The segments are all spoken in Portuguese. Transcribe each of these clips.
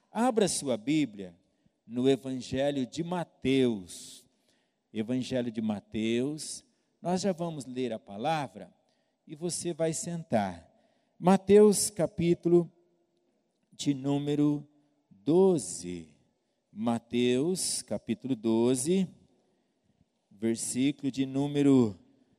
Abra sua Bíblia no Evangelho de Mateus. Evangelho de Mateus. Nós já vamos ler a palavra e você vai sentar. Mateus capítulo de número 12. Mateus capítulo 12, versículo de número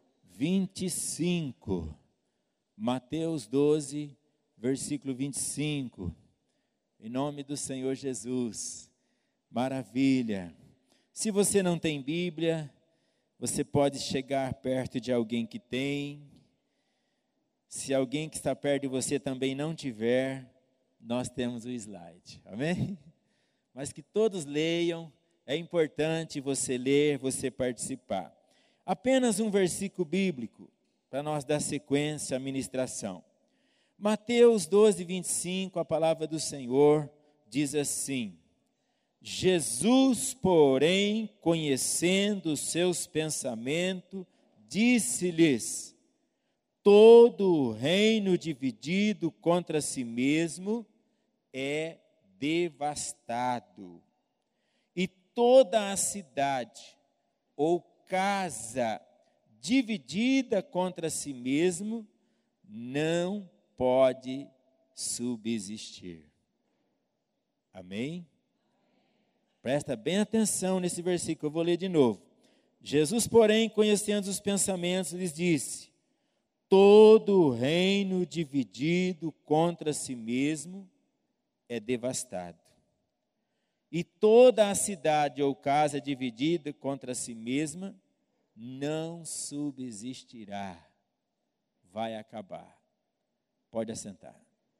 25. Mateus 12, versículo 25. Em nome do Senhor Jesus. Maravilha. Se você não tem Bíblia, você pode chegar perto de alguém que tem. Se alguém que está perto de você também não tiver, nós temos o slide. Amém? Mas que todos leiam. É importante você ler, você participar. Apenas um versículo bíblico para nós dar sequência à ministração. Mateus 12, 25, a palavra do Senhor diz assim: Jesus, porém, conhecendo os seus pensamentos, disse-lhes: todo o reino dividido contra si mesmo é devastado, e toda a cidade ou casa dividida contra si mesmo não pode subsistir. Amém? Presta bem atenção nesse versículo, eu vou ler de novo. Jesus, porém, conhecendo os pensamentos, lhes disse: todo o reino dividido contra si mesmo é devastado, e toda a cidade ou casa dividida contra si mesma não subsistirá, vai acabar. Pode assentar.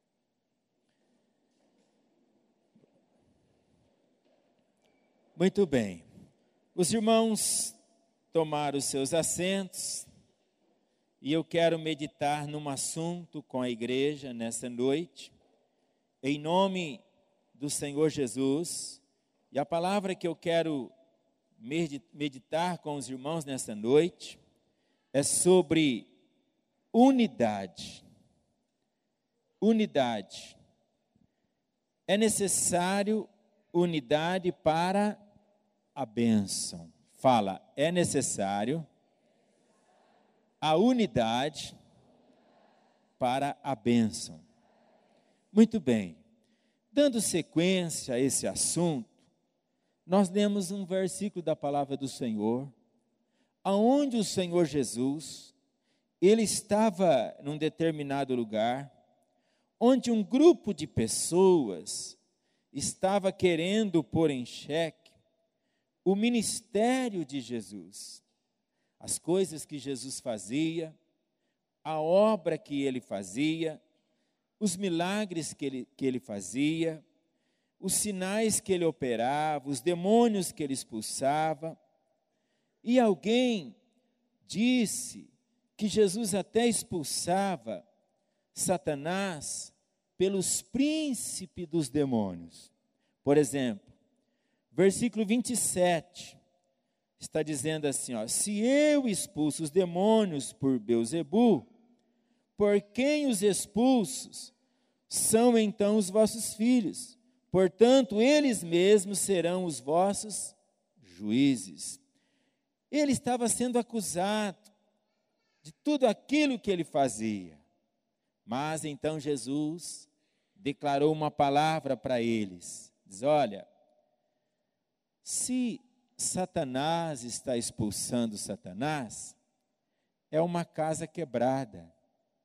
Muito bem. Os irmãos tomaram os seus assentos e eu quero meditar num assunto com a igreja nessa noite, em nome do Senhor Jesus. E a palavra que eu quero meditar com os irmãos nessa noite é sobre unidade. Unidade. É necessário unidade para a bênção. Fala, é necessário a unidade para a bênção. Muito bem. Dando sequência a esse assunto, nós lemos um versículo da palavra do Senhor, aonde o Senhor Jesus, ele estava num determinado lugar, onde um grupo de pessoas estava querendo pôr em xeque o ministério de Jesus, as coisas que Jesus fazia, a obra que ele fazia, os milagres que ele fazia, os sinais que ele operava, os demônios que ele expulsava. E alguém disse que Jesus até expulsava Satanás pelos príncipes dos demônios. Por exemplo, versículo 27, está dizendo assim, se eu expulso os demônios por Beelzebu, por quem os expulsos são então os vossos filhos, portanto eles mesmos serão os vossos juízes. Ele estava sendo acusado de tudo aquilo que ele fazia, mas então Jesus declarou uma palavra para eles, diz, olha, se Satanás está expulsando Satanás, é uma casa quebrada,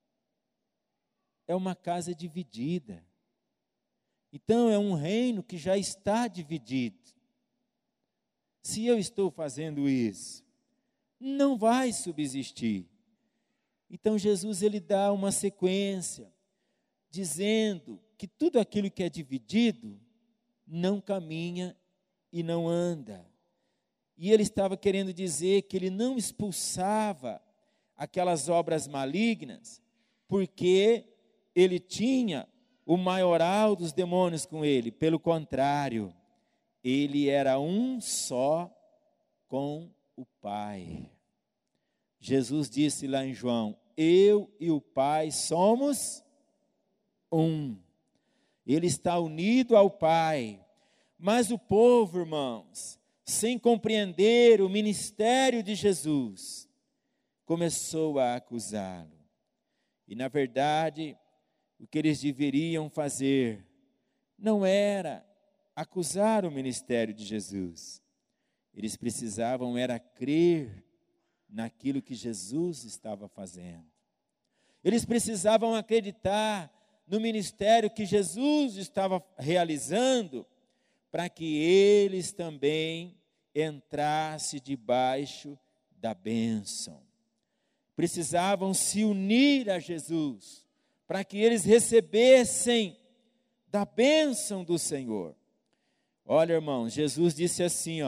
é uma casa dividida, então é um reino que já está dividido. Se eu estou fazendo isso, não vai subsistir. Então Jesus ele dá uma sequência, dizendo que tudo aquilo que é dividido não caminha e não anda. E ele estava querendo dizer que ele não expulsava aquelas obras malignas, porque ele tinha o maioral dos demônios com ele. Pelo contrário, ele era um só com o Pai. Jesus disse lá em João, eu e o Pai somos um. ele está unido ao Pai. Mas o povo, irmãos, sem compreender o ministério de Jesus, começou a acusá-lo. E, na verdade, o que eles deveriam fazer não era acusar o ministério de Jesus. Eles precisavam era crer naquilo que Jesus estava fazendo. Eles precisavam acreditar no ministério que Jesus estava realizando, para que eles também entrassem debaixo da bênção. Precisavam se unir a Jesus, para que eles recebessem da bênção do Senhor. Olha, irmãos, Jesus disse assim,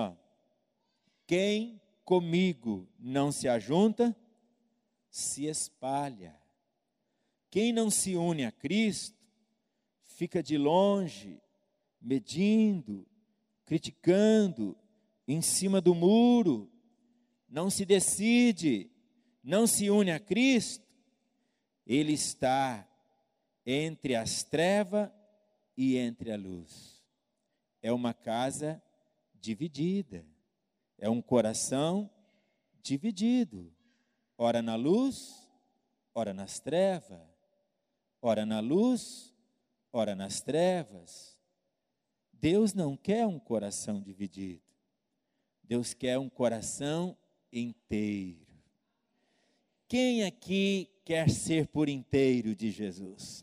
quem comigo não se ajunta, se espalha. Quem não se une a Cristo, fica de longe, medindo, criticando, em cima do muro, não se decide, não se une a Cristo, ele está entre as trevas e entre a luz. É uma casa dividida, é um coração dividido, ora na luz, ora nas trevas, ora na luz, ora nas trevas. Deus não quer um coração dividido. Deus quer um coração inteiro. Quem aqui quer ser por inteiro de Jesus?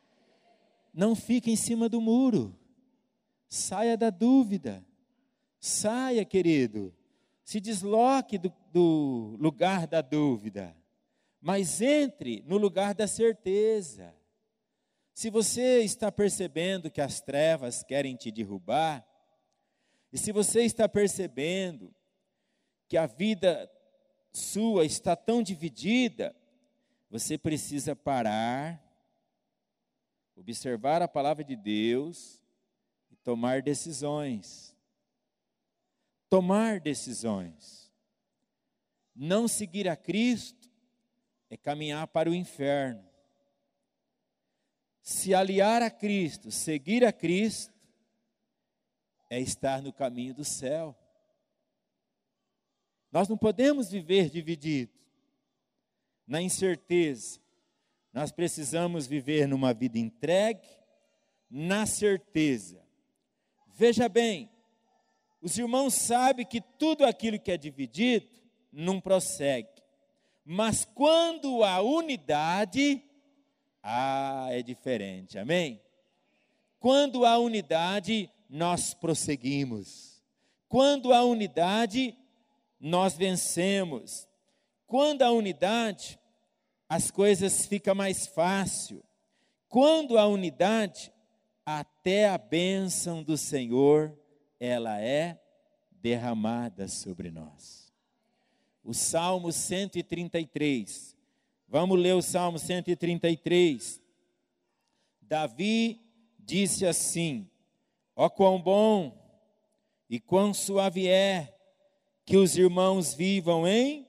Não fique em cima do muro. Saia da dúvida. Saia, querido. Se desloque do lugar da dúvida. Mas entre no lugar da certeza. Se você está percebendo que as trevas querem te derrubar, e se você está percebendo que a vida sua está tão dividida, você precisa parar, observar a palavra de Deus e tomar decisões. Tomar decisões. Não seguir a Cristo é caminhar para o inferno. Se aliar a Cristo, seguir a Cristo, é estar no caminho do céu. Nós não podemos viver divididos, na incerteza. Nós precisamos viver numa vida entregue, na certeza. Veja bem, os irmãos sabem que tudo aquilo que é dividido não prossegue. Mas quando há unidade, é diferente, amém? Quando há unidade, nós prosseguimos. Quando há unidade, nós vencemos. Quando há unidade, as coisas ficam mais fácil. Quando há unidade, até a bênção do Senhor, ela é derramada sobre nós. O Salmo 133. Vamos ler o Salmo 133. Davi disse assim: ó quão bom e quão suave é que os irmãos vivam em...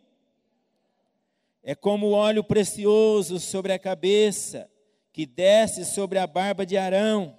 É como óleo precioso sobre a cabeça, que desce sobre a barba de Arão,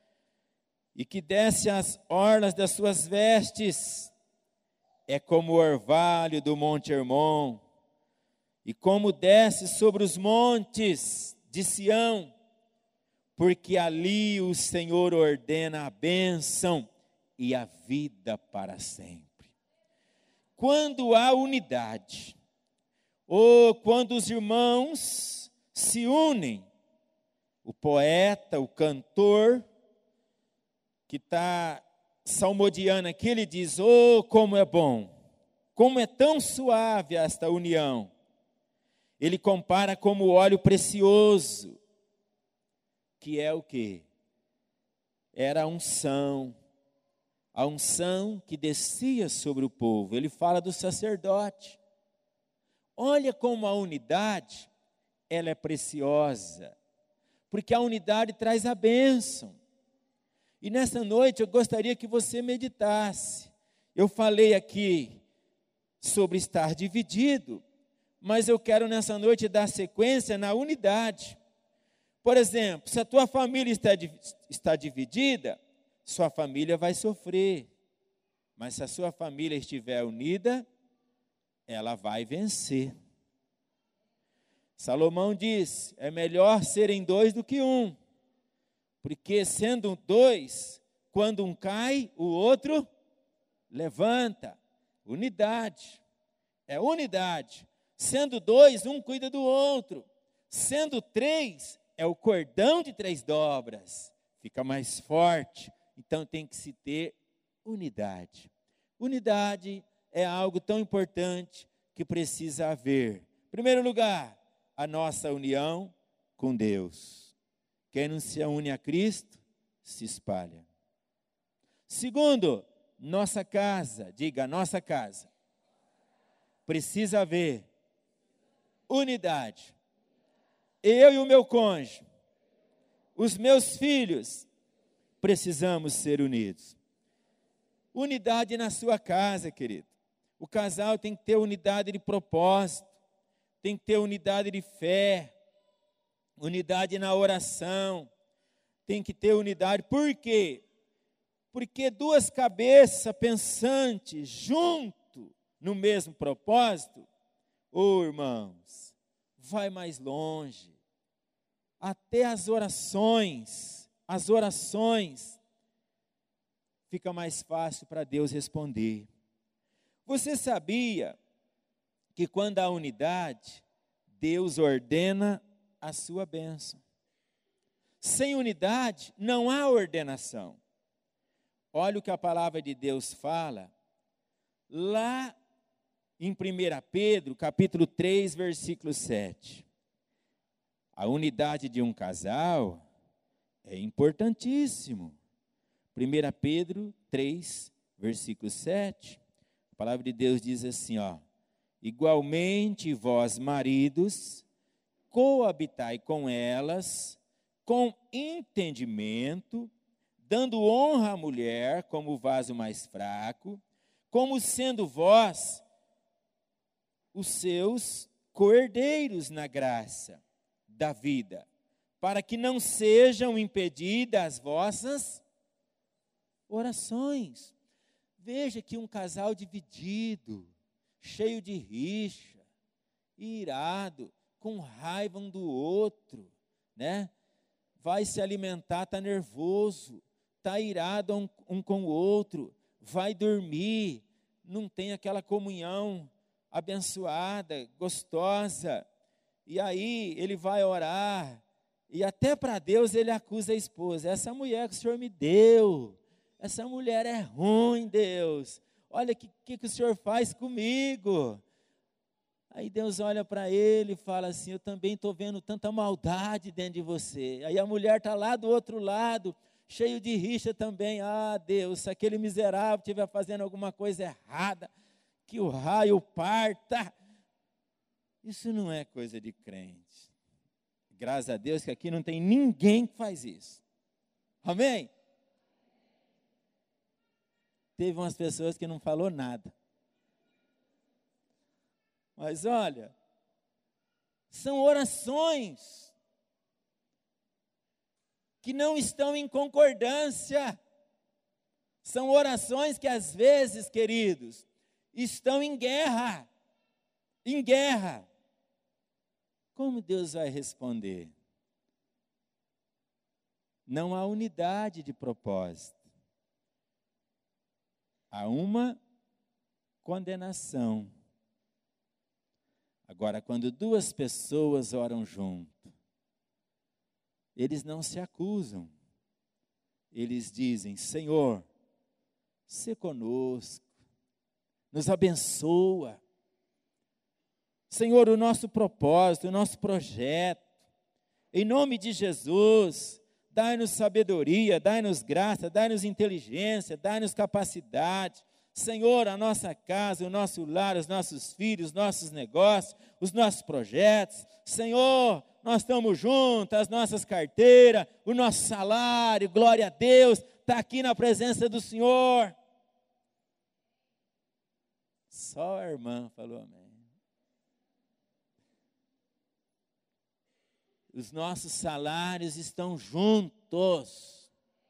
e que desce às orlas das suas vestes. É como o orvalho do monte Hermon, e como desce sobre os montes de Sião, porque ali o Senhor ordena a bênção e a vida para sempre. Quando há unidade, ou quando os irmãos se unem, o poeta, o cantor, que está salmodiando aqui, ele diz: oh, como é bom, como é tão suave esta união. Ele compara como óleo precioso, que é o quê? Era a unção que descia sobre o povo. Ele fala do sacerdote. Olha como a unidade, ela é preciosa, porque a unidade traz a bênção. E nessa noite eu gostaria que você meditasse. Eu falei aqui sobre estar dividido, mas eu quero nessa noite dar sequência na unidade, Por exemplo, se a tua família está dividida, sua família vai sofrer. Mas se a sua família estiver unida, ela vai vencer. Salomão diz, é melhor serem dois do que um. Porque sendo dois, quando um cai, o outro levanta. Unidade. É unidade. Sendo dois, um cuida do outro. Sendo três, é o cordão de 3 dobras. Fica mais forte. Então tem que se ter unidade. Unidade é algo tão importante que precisa haver. Em primeiro lugar, a nossa união com Deus. Quem não se une a Cristo, se espalha. Segundo, nossa casa, diga, nossa casa. Precisa haver unidade. Eu e o meu cônjuge, os meus filhos, precisamos ser unidos. Unidade na sua casa, querido. O casal tem que ter unidade de propósito, tem que ter unidade de fé, unidade na oração, tem que ter unidade. Por quê? Porque 2 cabeças pensantes junto no mesmo propósito, irmãos, vai mais longe. Até as orações fica mais fácil para Deus responder. Você sabia que quando há unidade, Deus ordena a sua bênção? Sem unidade, não há ordenação. Olha o que a palavra de Deus fala, lá em 1 Pedro, capítulo 3, versículo 7. A unidade de um casal é importantíssimo. 1 Pedro 3, versículo 7. A palavra de Deus diz assim, igualmente vós, maridos, coabitai com elas, com entendimento, dando honra à mulher como o vaso mais fraco, como sendo vós os seus cordeiros na graça da vida, para que não sejam impedidas as vossas orações. Veja que um casal dividido, cheio de rixa, irado, com raiva um do outro, né? Vai se alimentar, está nervoso, está irado um com o outro, vai dormir, não tem aquela comunhão abençoada, gostosa, e aí ele vai orar, e até para Deus ele acusa a esposa, essa mulher que o Senhor me deu, essa mulher é ruim, Deus, olha o que o Senhor faz comigo. Aí Deus olha para ele e fala assim, eu também estou vendo tanta maldade dentro de você. Aí a mulher está lá do outro lado, cheio de rixa também. Deus, se aquele miserável estiver fazendo alguma coisa errada, que o raio parta. Isso não é coisa de crente. Graças a Deus que aqui não tem ninguém que faz isso. Amém? Teve umas pessoas que não falou nada. Mas olha, são orações que não estão em concordância. São orações que às vezes, queridos, estão em guerra. Em guerra. Como Deus vai responder? Não há unidade de propósito. Há uma condenação. Agora, quando 2 pessoas oram junto, eles não se acusam. Eles dizem, Senhor, sê conosco, nos abençoa. Senhor, o nosso propósito, o nosso projeto, em nome de Jesus, dai-nos sabedoria, dai-nos graça, dai-nos inteligência, dai-nos capacidade. Senhor, a nossa casa, o nosso lar, os nossos filhos, os nossos negócios, os nossos projetos. Senhor, nós estamos juntos, as nossas carteiras, o nosso salário, glória a Deus, está aqui na presença do Senhor. Só a irmã falou amém. os nossos salários estão juntos.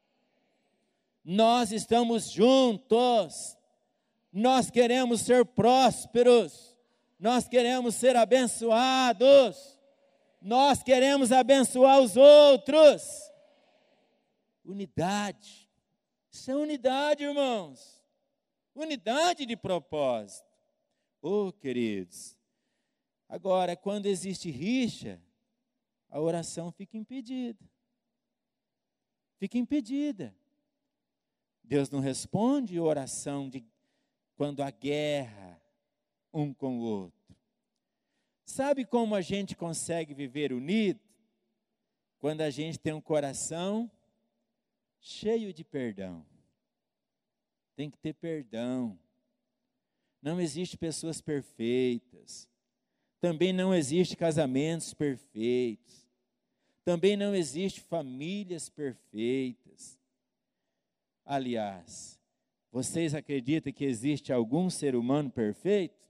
Nós estamos juntos. Nós queremos ser prósperos. Nós queremos ser abençoados. Nós queremos abençoar os outros. Unidade. Isso é unidade, irmãos. Unidade de propósito. Oh, queridos. Agora, quando existe rixa, a oração fica impedida. Fica impedida. Deus não responde a oração de quando há guerra um com o outro. Sabe como a gente consegue viver unido? Quando a gente tem um coração cheio de perdão. Tem que ter perdão. Não existe pessoas perfeitas. Também não existe casamentos perfeitos. Também não existe famílias perfeitas. Aliás, vocês acreditam que existe algum ser humano perfeito?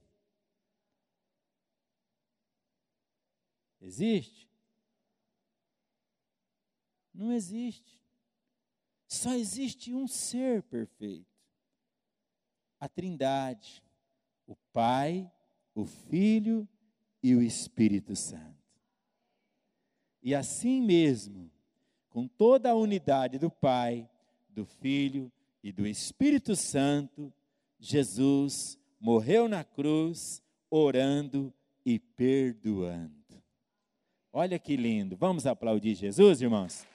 Existe? Não existe. Só existe um ser perfeito. A Trindade, o Pai, o Filho e o Espírito Santo. E assim mesmo, com toda a unidade do Pai, do Filho e do Espírito Santo, Jesus morreu na cruz, orando e perdoando. Olha que lindo. Vamos aplaudir Jesus, irmãos?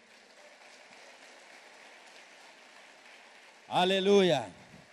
Aleluia.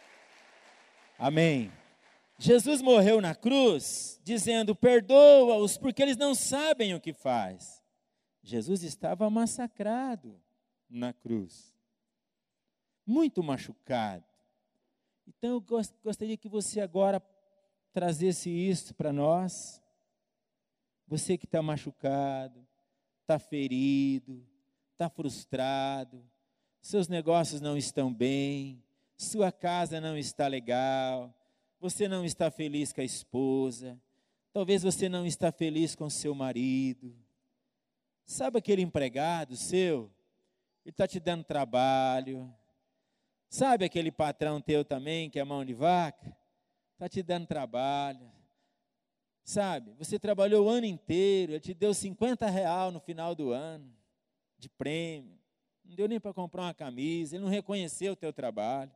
Amém. Jesus morreu na cruz, dizendo, perdoa-os, porque eles não sabem o que faz. Jesus estava massacrado na cruz. Muito machucado. Então eu gostaria que você agora trazesse isso para nós. Você que está machucado, está ferido, está frustrado, seus negócios não estão bem, sua casa não está legal, você não está feliz com a esposa, talvez você não está feliz com seu marido. Sabe aquele empregado seu? Ele está te dando trabalho. Sabe aquele patrão teu também, que é mão de vaca? Está te dando trabalho. Sabe, você trabalhou o ano inteiro, ele te deu R$50 no final do ano, de prêmio. Não deu nem para comprar uma camisa, ele não reconheceu o teu trabalho.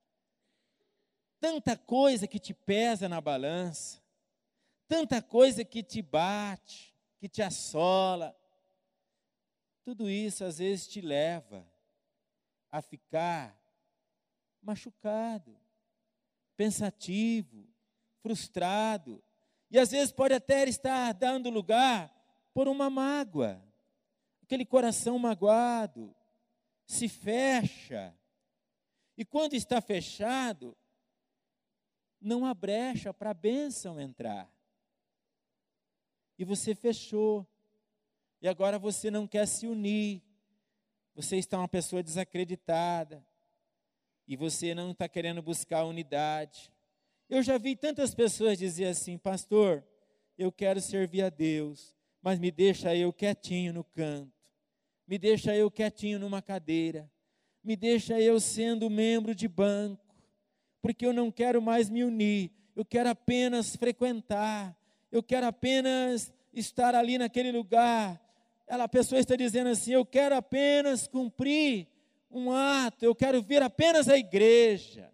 Tanta coisa que te pesa na balança, tanta coisa que te bate, que te assola. Tudo isso às vezes te leva a ficar machucado, pensativo, frustrado. E às vezes pode até estar dando lugar por uma mágoa. Aquele coração magoado se fecha. E quando está fechado, não há brecha para a bênção entrar. E você fechou. E agora você não quer se unir. Você está uma pessoa desacreditada. E você não está querendo buscar a unidade. Eu já vi tantas pessoas dizer assim, pastor, eu quero servir a Deus, mas me deixa eu quietinho no canto, me deixa eu quietinho numa cadeira, me deixa eu sendo membro de banco, porque eu não quero mais me unir, eu quero apenas frequentar, eu quero apenas estar ali naquele lugar. A pessoa está dizendo assim, eu quero apenas cumprir um ato, eu quero vir apenas à igreja.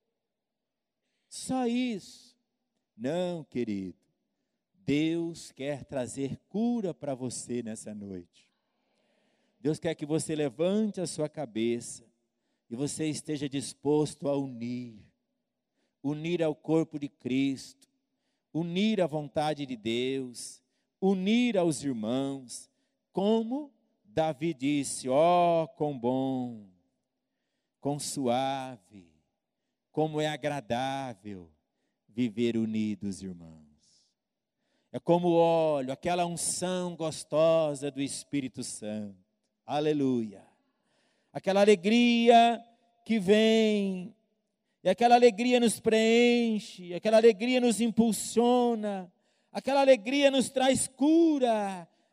Só isso. Não, querido. Deus quer trazer cura para você nessa noite. Deus quer que você levante a sua cabeça e você esteja disposto a unir ao corpo de Cristo, unir à vontade de Deus, unir aos irmãos, como Davi disse, ó, quão bom, quão suave, como é agradável viver unidos, irmãos. É como o óleo, aquela unção gostosa do Espírito Santo. Aleluia. Aquela alegria que vem, e aquela alegria nos preenche, aquela alegria nos impulsiona, aquela alegria nos traz cura,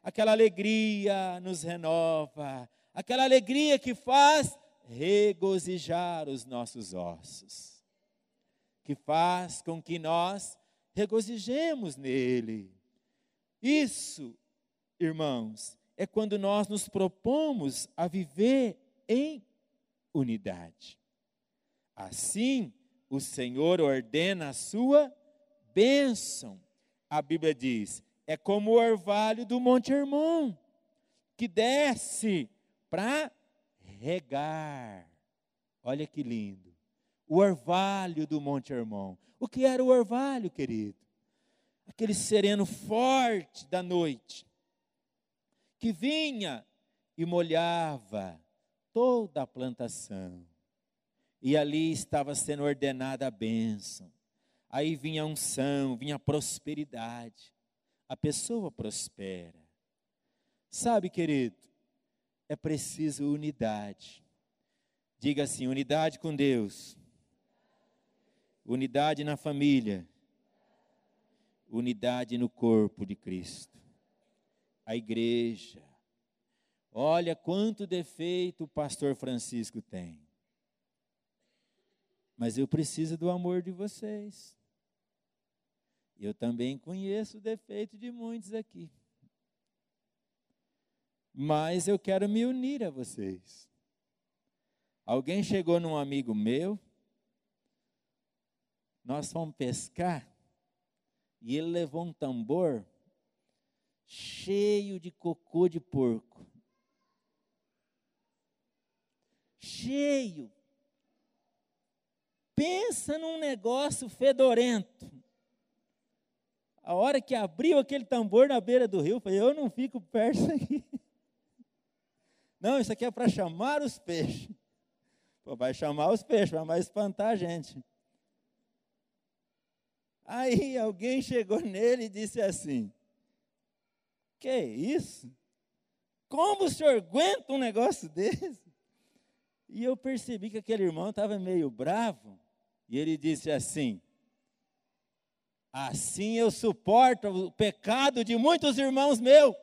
aquela alegria nos renova, aquela alegria que faz regozijar os nossos ossos, que faz com que nós regozijemos nele. Isso, irmãos, é quando nós nos propomos a viver em unidade. Assim, o Senhor ordena a sua bênção. A Bíblia diz, é como o orvalho do Monte Hermon, que desce para regar. Olha que lindo. O orvalho do Monte Hermon. O que era o orvalho, querido? Aquele sereno forte da noite, que vinha e molhava toda a plantação. E ali estava sendo ordenada a bênção. Aí vinha a unção, vinha a prosperidade. A pessoa prospera. Sabe, querido, é preciso unidade. Diga assim, unidade com Deus. Unidade na família. Unidade no corpo de Cristo. A igreja. Olha quanto defeito o pastor Francisco tem. Mas eu preciso do amor de vocês. Eu também conheço o defeito de muitos aqui. Mas eu quero me unir a vocês. Alguém chegou num amigo meu, nós fomos pescar, e ele levou um tambor cheio de cocô de porco. Cheio. Pensa num negócio fedorento. A hora que abriu aquele tambor na beira do rio, eu falei, eu não fico perto disso aqui. Não, isso aqui é para chamar os peixes. Pô, vai chamar os peixes, vai mais espantar a gente. Aí alguém chegou nele e disse assim, que isso? Como o senhor aguenta um negócio desse? E eu percebi que aquele irmão estava meio bravo, e ele disse assim, assim eu suporto o pecado de muitos irmãos meus,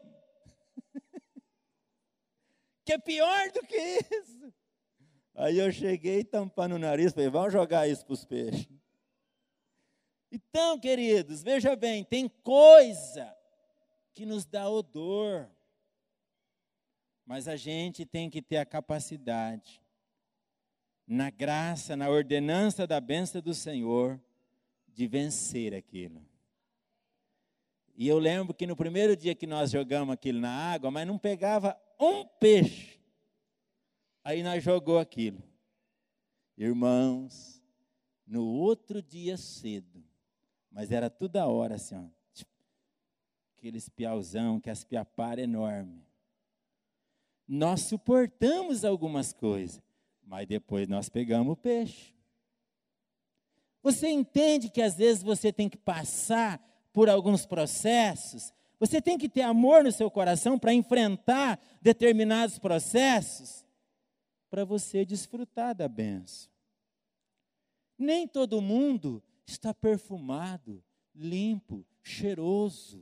que é pior do que isso. Aí eu cheguei tampando o nariz, falei, vamos jogar isso para os peixes. Então, queridos, veja bem, tem coisa que nos dá odor, mas a gente tem que ter a capacidade, na graça, na ordenança da bênção do Senhor, de vencer aquilo. E eu lembro que no primeiro dia que nós jogamos aquilo na água, mas não pegava um peixe. Aí nós jogou aquilo. Irmãos, no outro dia cedo, mas era toda hora assim, ó, aqueles piauzão, que as piapara enorme. Nós suportamos algumas coisas, mas depois nós pegamos o peixe. Você entende que às vezes você tem que passar por alguns processos? Você tem que ter amor no seu coração para enfrentar determinados processos, para você desfrutar da bênção. Nem todo mundo está perfumado, limpo, cheiroso.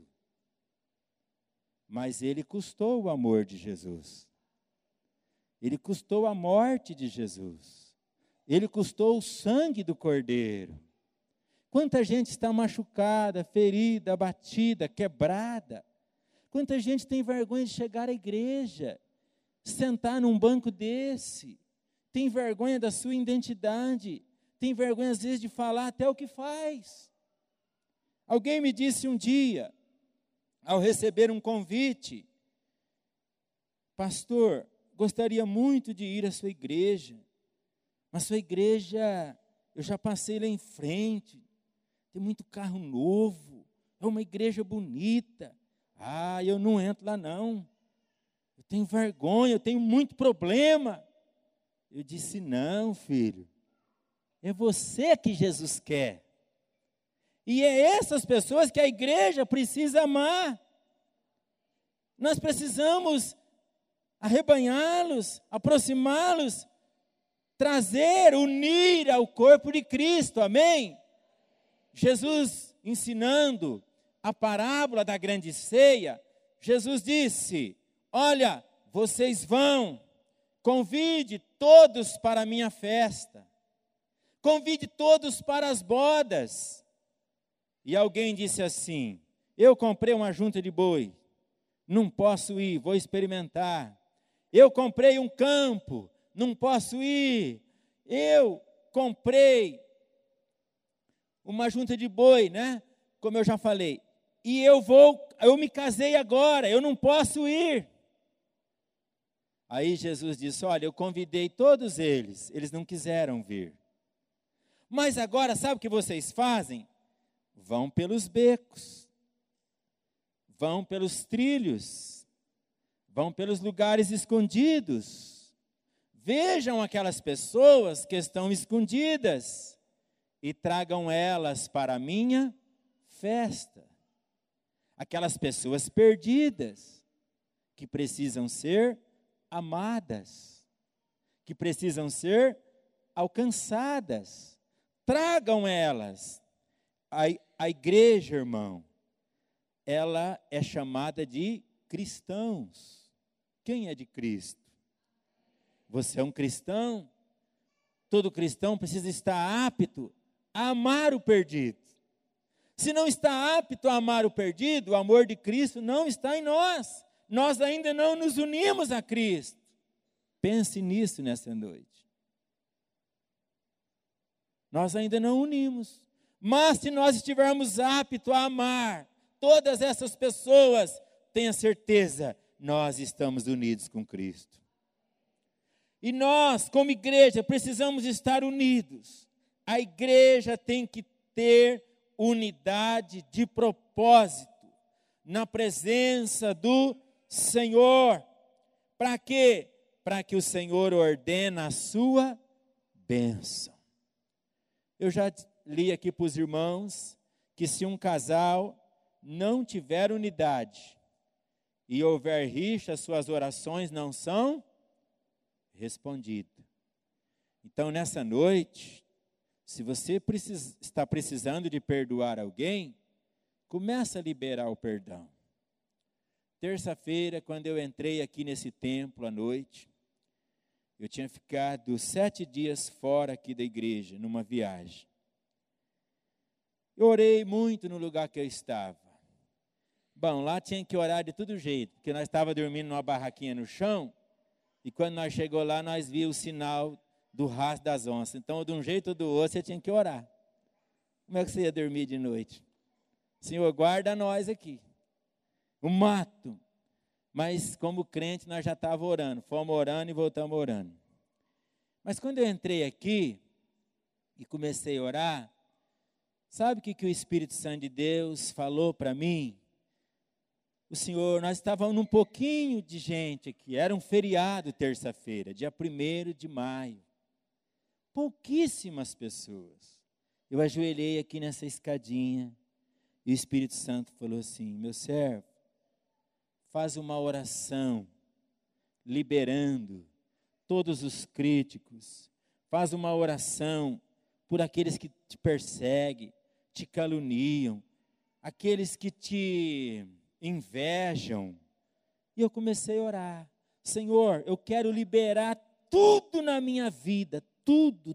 Mas ele custou o amor de Jesus. Ele custou a morte de Jesus. Ele custou o sangue do Cordeiro. Quanta gente está machucada, ferida, abatida, quebrada. Quanta gente tem vergonha de chegar à igreja, sentar num banco desse. Tem vergonha da sua identidade. Tem vergonha às vezes de falar até o que faz. Alguém me disse um dia, ao receber um convite, pastor, gostaria muito de ir à sua igreja, mas sua igreja, eu já passei lá em frente, tem muito carro novo, é uma igreja bonita. Ah, eu não entro lá não, eu tenho vergonha, eu tenho muito problema. Eu disse, não, filho, é você que Jesus quer. E é essas pessoas que a igreja precisa amar. Nós precisamos arrebanhá-los, aproximá-los, trazer, unir ao corpo de Cristo, amém? Jesus ensinando a parábola da grande ceia, Jesus disse: olha, vocês vão, convide todos para a minha festa, convide todos para as bodas. E alguém disse assim: eu comprei uma junta de boi, não posso ir, vou experimentar. Eu comprei um campo, não posso ir. Eu comprei uma junta de boi, né? Como eu já falei. E eu me casei agora, eu não posso ir. Aí Jesus disse: olha, eu convidei todos eles não quiseram vir. Mas agora, sabe o que vocês fazem? Vão pelos becos, vão pelos trilhos, vão pelos lugares escondidos. Vejam aquelas pessoas que estão escondidas e tragam elas para a minha festa. Aquelas pessoas perdidas, que precisam ser amadas, que precisam ser alcançadas. Tragam elas. A igreja, irmão, ela é chamada de cristãos. Quem é de Cristo? Você é um cristão? Todo cristão precisa estar apto a amar o perdido. Se não está apto a amar o perdido, o amor de Cristo não está em nós. Nós ainda não nos unimos a Cristo. Pense nisso nessa noite. Nós ainda não unimos. Mas se nós estivermos aptos a amar todas essas pessoas, tenha certeza, nós estamos unidos com Cristo. E nós, como igreja, precisamos estar unidos. A igreja tem que ter unidade de propósito na presença do Senhor. Para quê? Para que o Senhor ordene a sua bênção. Eu já li aqui para os irmãos que se um casal não tiver unidade e houver rixa, suas orações não são respondidas. Então, nessa noite, se você está precisando de perdoar alguém, começa a liberar o perdão. Terça-feira, quando eu entrei aqui nesse templo à noite, eu tinha ficado 7 dias fora aqui da igreja, numa viagem. Eu orei muito no lugar que eu estava. Bom, lá tinha que orar de todo jeito, porque nós estávamos dormindo numa barraquinha no chão, e quando nós chegou lá, nós vimos o sinal do rastro das onças. Então, de um jeito ou do outro, você tinha que orar. Como é que você ia dormir de noite? Senhor, guarda nós aqui. O mato. Mas, como crente, nós já estávamos orando. Fomos orando e voltamos orando. Mas, quando eu entrei aqui e comecei a orar, sabe o que o Espírito Santo de Deus falou para mim? O Senhor, nós estávamos num pouquinho de gente aqui. Era um feriado terça-feira, dia 1º de maio. Pouquíssimas pessoas. Eu ajoelhei aqui nessa escadinha e o Espírito Santo falou assim: meu servo, faz uma oração liberando todos os críticos. Faz uma oração por aqueles que te perseguem, te caluniam, aqueles que te invejam. E eu comecei a orar. Senhor, eu quero liberar tudo na minha vida, tudo.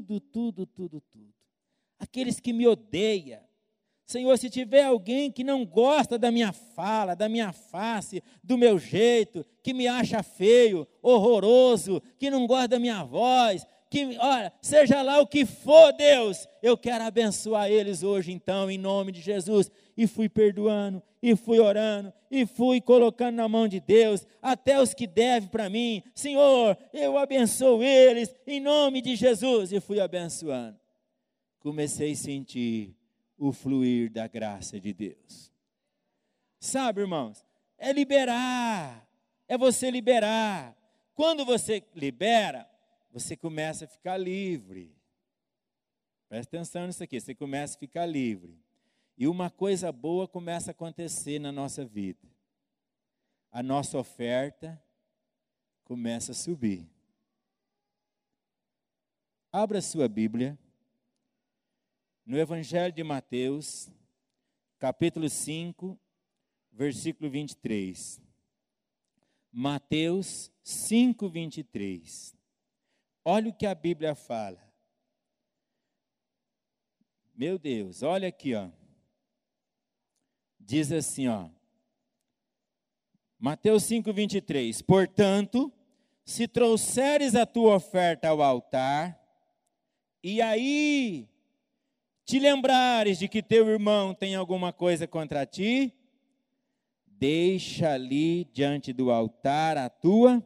Aqueles que me odeiam. Senhor, se tiver alguém que não gosta da minha fala, da minha face, do meu jeito, que me acha feio, horroroso, que não gosta da minha voz, que, olha, seja lá o que for, Deus, eu quero abençoar eles hoje, então, em nome de Jesus. E fui perdoando, e fui orando, e fui colocando na mão de Deus, até os que devem para mim. Senhor, eu abençoo eles, em nome de Jesus. E fui abençoando. Comecei a sentir o fluir da graça de Deus. Sabe, irmãos, é liberar, é você liberar. Quando você libera, você começa a ficar livre. Presta atenção nisso aqui, você começa a ficar livre. E uma coisa boa começa a acontecer na nossa vida. A nossa oferta começa a subir. Abra sua Bíblia no Evangelho de Mateus, capítulo 5, versículo 23. Mateus 5, 23. Olha o que a Bíblia fala. Meu Deus, olha aqui, ó. Diz assim, ó. Mateus 5, 23. Portanto, se trouxeres a tua oferta ao altar, e aí te lembrares de que teu irmão tem alguma coisa contra ti, deixa ali diante do altar a tua,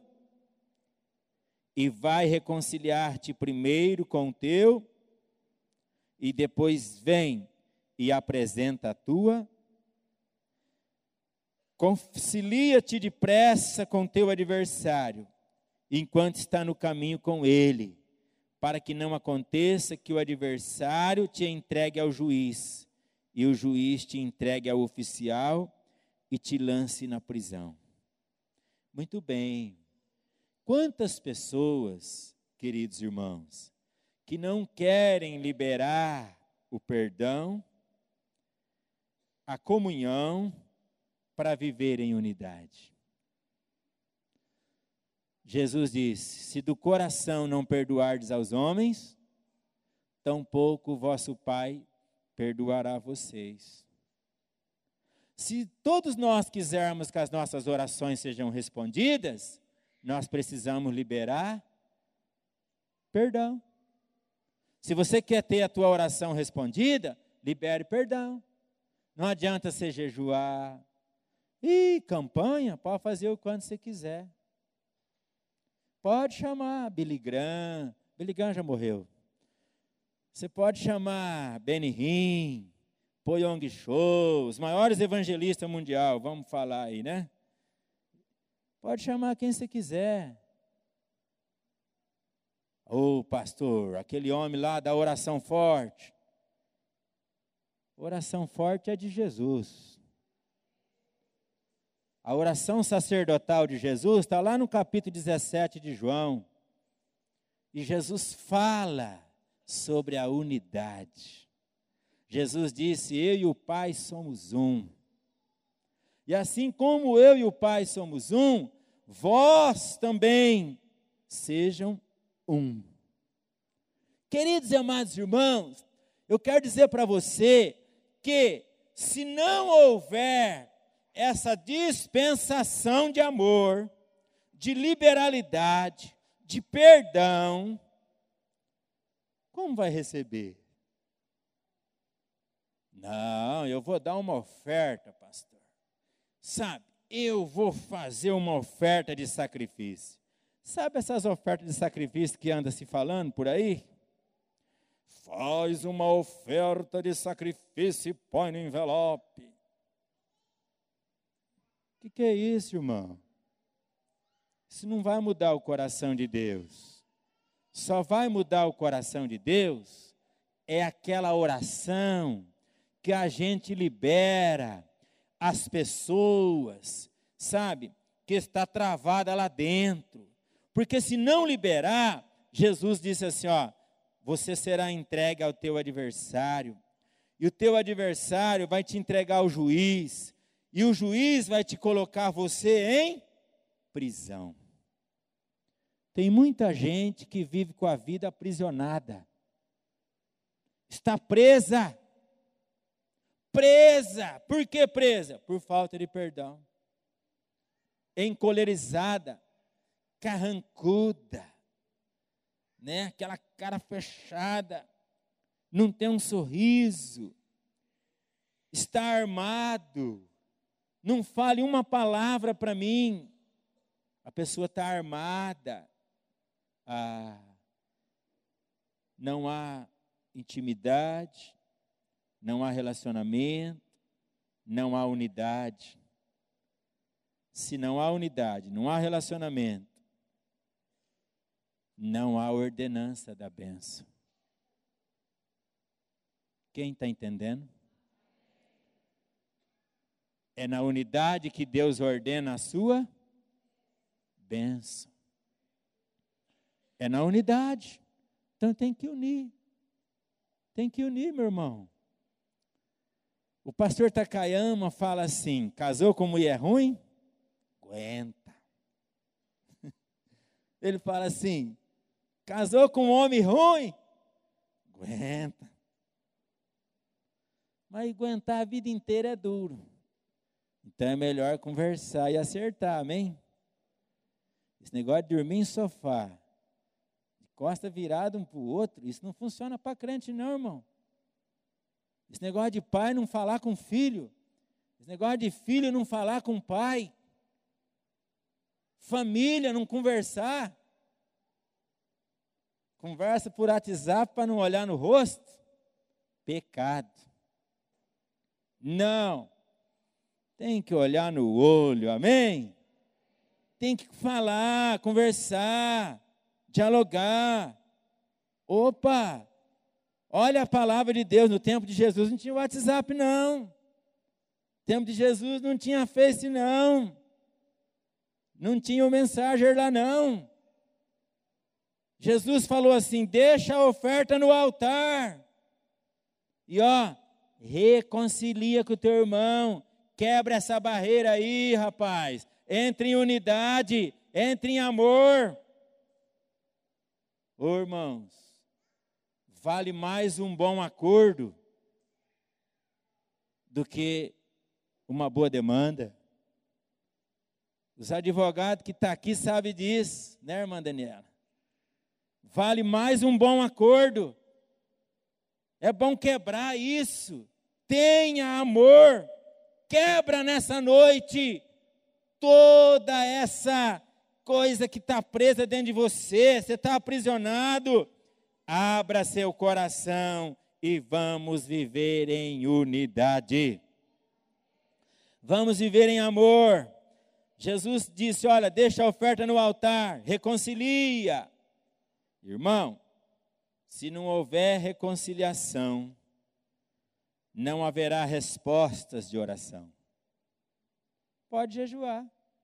e vai reconciliar-te primeiro com o teu, e depois vem e apresenta a tua. Concilia-te depressa com teu adversário, enquanto está no caminho com ele, para que não aconteça que o adversário te entregue ao juiz, e o juiz te entregue ao oficial e te lance na prisão. Muito bem. Quantas pessoas, queridos irmãos, que não querem liberar o perdão, a comunhão, para viver em unidade. Jesus disse: se do coração não perdoardes aos homens, tampouco o vosso Pai perdoará vocês. Se todos nós quisermos que as nossas orações sejam respondidas, nós precisamos liberar perdão. Se você quer ter a tua oração respondida, libere perdão. Não adianta você jejuar. Campanha, pode fazer o quanto você quiser. Pode chamar Billy Graham. Billy Graham já morreu. Você pode chamar Benny Hinn, Po Yong Cho, os maiores evangelistas mundial, vamos falar aí, né? Pode chamar quem você quiser. Pastor, aquele homem lá da oração forte. Oração forte é de Jesus. A oração sacerdotal de Jesus está lá no capítulo 17 de João. E Jesus fala sobre a unidade. Jesus disse: eu e o Pai somos um. E assim como eu e o Pai somos um, vós também sejam um. Queridos e amados irmãos, eu quero dizer para você que se não houver essa dispensação de amor, de liberalidade, de perdão, como vai receber? Não, eu vou dar uma oferta, pastor. Sabe, eu vou fazer uma oferta de sacrifício. Sabe essas ofertas de sacrifício que anda se falando por aí? Faz uma oferta de sacrifício e põe no envelope. O que é isso, irmão? Isso não vai mudar o coração de Deus. Só vai mudar o coração de Deus é aquela oração que a gente libera as pessoas, sabe, que está travada lá dentro. Porque se não liberar, Jesus disse assim, você será entregue ao teu adversário, e o teu adversário vai te entregar ao juiz, e o juiz vai te colocar você em prisão. Tem muita gente que vive com a vida aprisionada. Está presa. Presa. Por que presa? Por falta de perdão. Encolerizada, carrancuda, né? Aquela cara fechada, não tem um sorriso, está armado, não fale uma palavra para mim, a pessoa está armada, não há intimidade, não há relacionamento, não há unidade. Se não há unidade, não há relacionamento, não há ordenança da bênção. Quem está entendendo? É na unidade que Deus ordena a sua bênção. É na unidade. Então tem que unir. Tem que unir, meu irmão. O pastor Takayama fala assim: casou com mulher ruim? Aguenta. Ele fala assim: casou com um homem ruim? Aguenta. Mas aguentar a vida inteira é duro. Então é melhor conversar e acertar, amém? Esse negócio de dormir em sofá, de costa virada um para o outro, isso não funciona para crente não, irmão. Esse negócio de pai não falar com filho, esse negócio de filho não falar com pai, família não conversar, conversa por WhatsApp para não olhar no rosto, pecado. Não, tem que olhar no olho, amém? Tem que falar, conversar, dialogar. Opa, olha a palavra de Deus, no tempo de Jesus não tinha WhatsApp não, no tempo de Jesus não tinha Face não tinha o Messenger lá não. Jesus falou assim: deixa a oferta no altar, e reconcilia com o teu irmão, quebra essa barreira aí, rapaz, entre em unidade, entre em amor. Ô irmãos, vale mais um bom acordo do que uma boa demanda. Os advogados que estão aqui sabem disso, né, irmã Daniela? Vale mais um bom acordo. É bom quebrar isso. Tenha amor. Quebra nessa noite toda essa coisa que está presa dentro de você. Você está aprisionado. Abra seu coração e vamos viver em unidade. Vamos viver em amor. Jesus disse: olha, deixa a oferta no altar, reconcilia. Irmão, se não houver reconciliação, não haverá respostas de oração. Pode jejuar,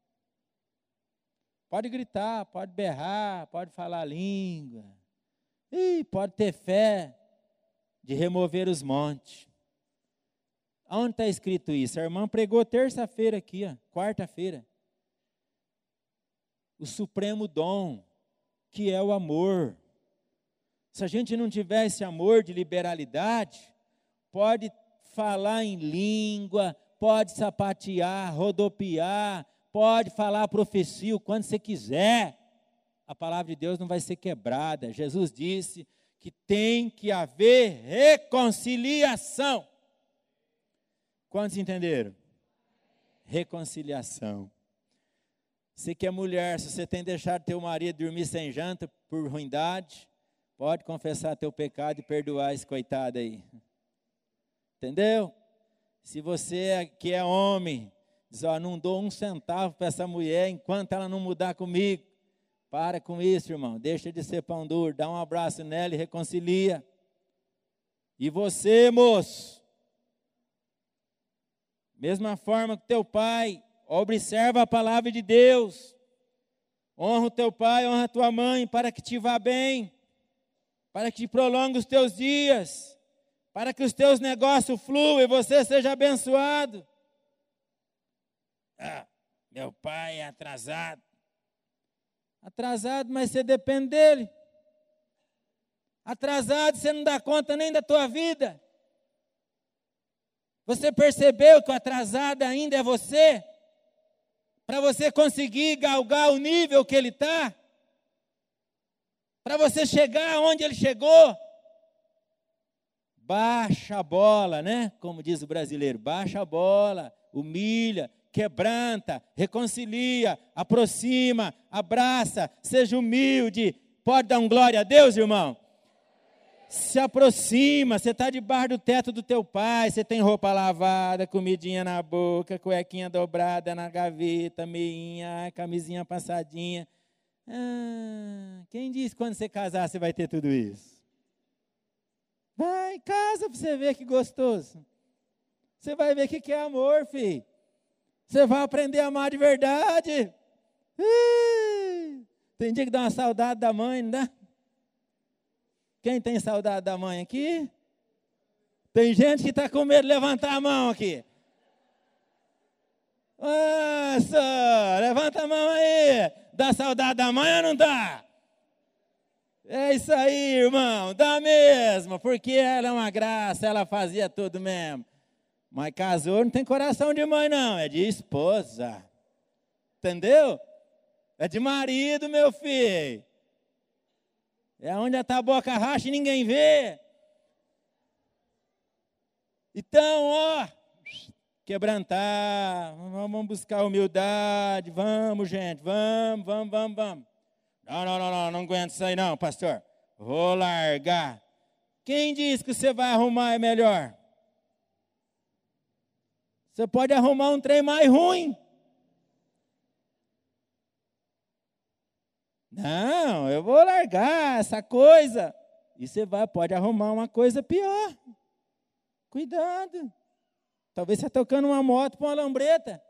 pode gritar, pode berrar, pode falar língua, pode ter fé de remover os montes. Aonde está escrito isso? A irmã pregou terça-feira aqui, quarta-feira. O supremo dom, que é o amor. Se a gente não tiver esse amor de liberalidade, pode falar em língua, pode sapatear, rodopiar, pode falar profecia o quanto você quiser. A palavra de Deus não vai ser quebrada. Jesus disse que tem que haver reconciliação. Quantos entenderam? Reconciliação. Você que é mulher, se você tem deixado teu marido dormir sem janta por ruindade, pode confessar teu pecado e perdoar esse coitado aí. Entendeu? Se você que é homem, diz: não dou um centavo para essa mulher enquanto ela não mudar comigo. Para com isso, irmão. Deixa de ser pão duro. Dá um abraço nela e reconcilia. E você, moço, mesma forma que teu pai, observa a palavra de Deus. Honra o teu pai, honra a tua mãe, para que te vá bem, para que te prolongue os teus dias, para que os teus negócios fluam e você seja abençoado. Meu pai é atrasado. Atrasado, mas você depende dele. Atrasado, você não dá conta nem da tua vida. Você percebeu que o atrasado ainda é você? Para você conseguir galgar o nível que ele está? Para você chegar onde ele chegou? Baixa a bola, né? Como diz o brasileiro, baixa a bola, humilha, quebranta, reconcilia, aproxima, abraça, seja humilde. Pode dar um glória a Deus, irmão? Se aproxima, você está debaixo do teto do teu pai, você tem roupa lavada, comidinha na boca, cuequinha dobrada na gaveta, meinha, camisinha passadinha. Quem disse que quando você casar você vai ter tudo isso? Vai, casa para você ver que gostoso. Você vai ver o que é amor, filho. Você vai aprender a amar de verdade. Tem dia que dá uma saudade da mãe, não dá? Quem tem saudade da mãe aqui? Tem gente que está com medo de levantar a mão aqui. Nossa, levanta a mão aí. Dá saudade da mãe ou não dá? É isso aí, irmão. Dá mesmo, porque ela é uma graça, ela fazia tudo mesmo. Mas casou, não tem coração de mãe não, é de esposa. Entendeu? É de marido, meu filho. É onde a taboca racha e ninguém vê. Então, ó, quebrantar, vamos buscar humildade, vamos, gente, vamos. Não aguento isso aí não, pastor. Vou largar. Quem disse que você vai arrumar é melhor? Você pode arrumar um trem mais ruim. Não, eu vou largar essa coisa. E você pode arrumar uma coisa pior. Cuidado. Talvez você está tocando uma moto com uma lambreta.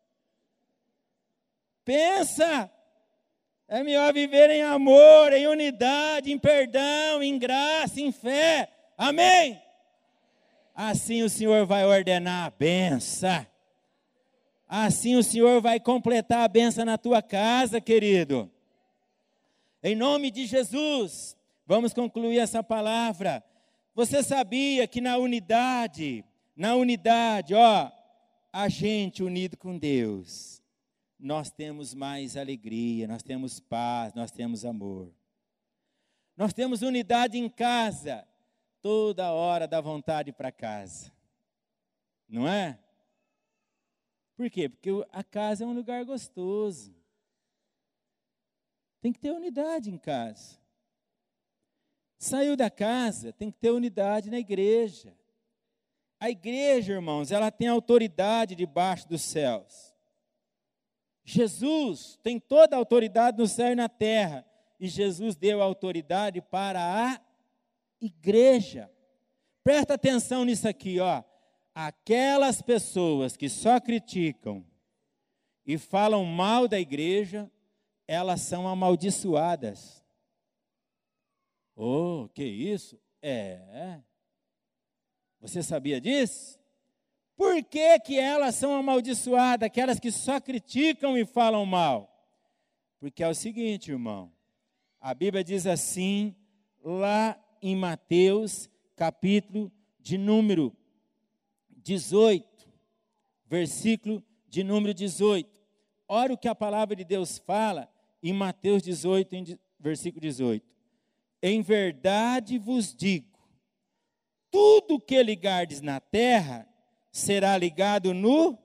Pensa. É melhor viver em amor, em unidade, em perdão, em graça, em fé. Amém? Assim o Senhor vai ordenar a benção. Assim o Senhor vai completar a benção na tua casa, querido. Em nome de Jesus, vamos concluir essa palavra. Você sabia que na unidade, ó, a gente unido com Deus, nós temos mais alegria, nós temos paz, nós temos amor. Nós temos unidade em casa, toda hora dá vontade para casa. Não é? Por quê? Porque a casa é um lugar gostoso. Tem que ter unidade em casa. Saiu da casa, tem que ter unidade na igreja. A igreja, irmãos, ela tem autoridade debaixo dos céus. Jesus tem toda a autoridade no céu e na terra. E Jesus deu a autoridade para a igreja. Presta atenção nisso aqui, ó. Aquelas pessoas que só criticam e falam mal da igreja, elas são amaldiçoadas. Oh, que isso? Você sabia disso? Por que elas são amaldiçoadas, aquelas que só criticam e falam mal? Porque é o seguinte, irmão. A Bíblia diz assim, lá em Mateus, capítulo de número 18, versículo de número 18. Olha o que a palavra de Deus fala em Mateus 18, versículo 18. Em verdade vos digo, tudo que ligardes na terra, será ligado no...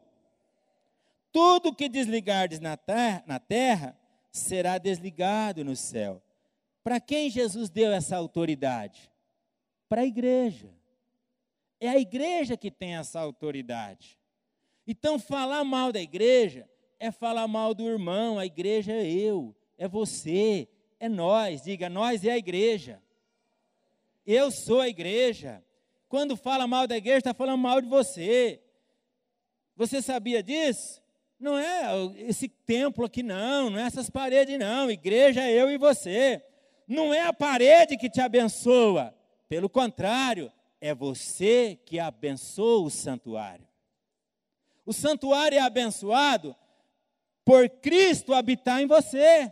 Tudo que desligardes na terra, será desligado no céu. Para quem Jesus deu essa autoridade? Para a igreja. É a igreja que tem essa autoridade. Então, falar mal da igreja é falar mal do irmão. A igreja é eu, é você, é nós. Diga, nós é a igreja. Eu sou a igreja. Quando fala mal da igreja, está falando mal de você. Você sabia disso? Não é esse templo aqui não é essas paredes não. Igreja é eu e você. Não é a parede que te abençoa. Pelo contrário, é você que abençoa o santuário. O santuário é abençoado por Cristo habitar em você.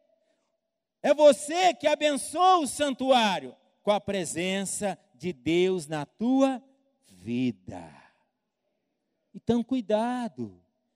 É você que abençoa o santuário com a presença de Deus na tua vida. Então, cuidado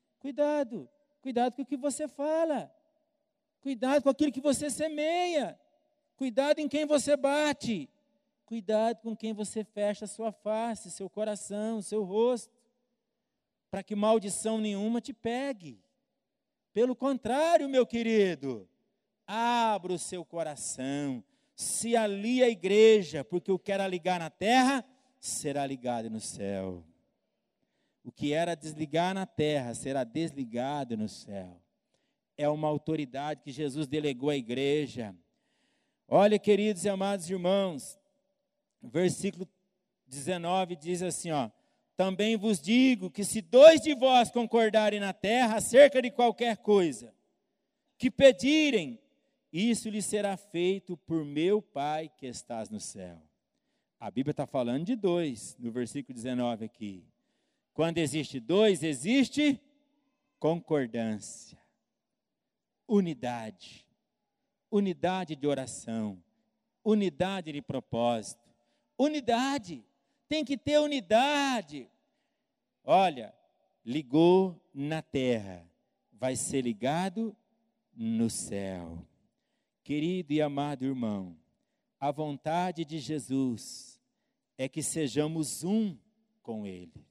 com o que você fala. Cuidado com aquilo que você semeia. Cuidado em quem você bate. Cuidado com quem você fecha a sua face, seu coração, seu rosto, para que maldição nenhuma te pegue. Pelo contrário, meu querido, abra o seu coração, se alie à igreja, porque o que era ligar na terra, será ligado no céu. O que era desligar na terra, será desligado no céu. É uma autoridade que Jesus delegou à igreja. Olha, queridos e amados irmãos, versículo 19 diz assim, ó. Também vos digo que se 2 de vós concordarem na terra acerca de qualquer coisa que pedirem, isso lhe será feito por meu Pai que estás no céu. A Bíblia está falando de 2, no versículo 19 aqui. Quando existe 2, existe concordância, unidade, unidade de oração, unidade de propósito, unidade, tem que ter unidade. Olha, ligou na terra, vai ser ligado no céu. Querido e amado irmão, a vontade de Jesus é que sejamos um com Ele.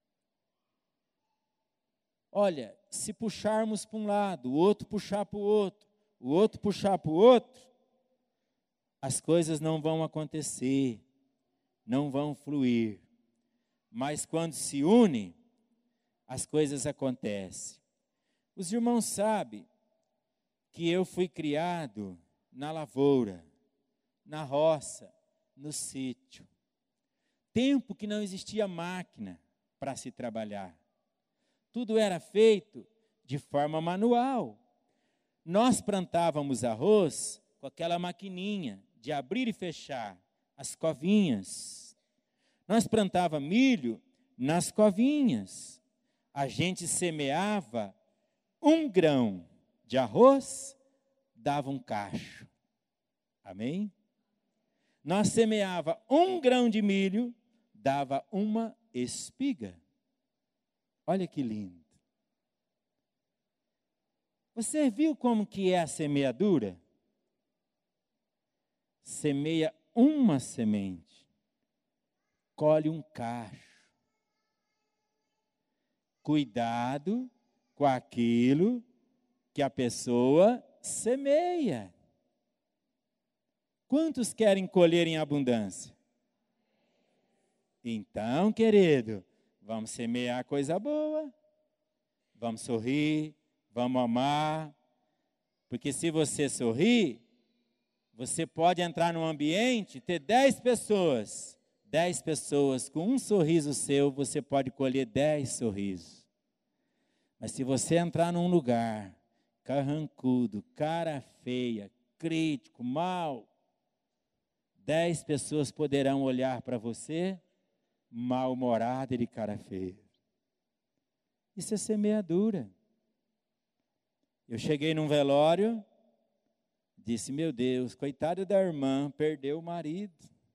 Olha, se puxarmos para um lado, o outro puxar para o outro, o outro puxar para o outro, as coisas não vão acontecer, não vão fluir. Mas quando se une, as coisas acontecem. Os irmãos sabem que eu fui criado na lavoura, na roça, no sítio. Tempo que não existia máquina para se trabalhar. Tudo era feito de forma manual. Nós plantávamos arroz com aquela maquininha de abrir e fechar, as covinhas. Nós plantávamos milho nas covinhas. A gente semeava 1 grão de arroz, dava um cacho. Amém? Nós semeava 1 grão de milho, dava uma espiga. Olha que lindo. Você viu como que é a semeadura? Semeia uma semente, colhe um cacho. Cuidado com aquilo que a pessoa semeia. Quantos querem colher em abundância? Então, querido, vamos semear coisa boa, vamos sorrir, vamos amar, porque se você sorrir, você pode entrar num ambiente, ter 10 pessoas com um sorriso seu, você pode colher 10 sorrisos. Mas se você entrar num lugar carrancudo, cara feia, crítico, mal, 10 pessoas poderão olhar para você mal-humorado e de cara feia. Isso é semeadura. Eu cheguei num velório, disse, meu Deus, coitada da irmã, perdeu o marido.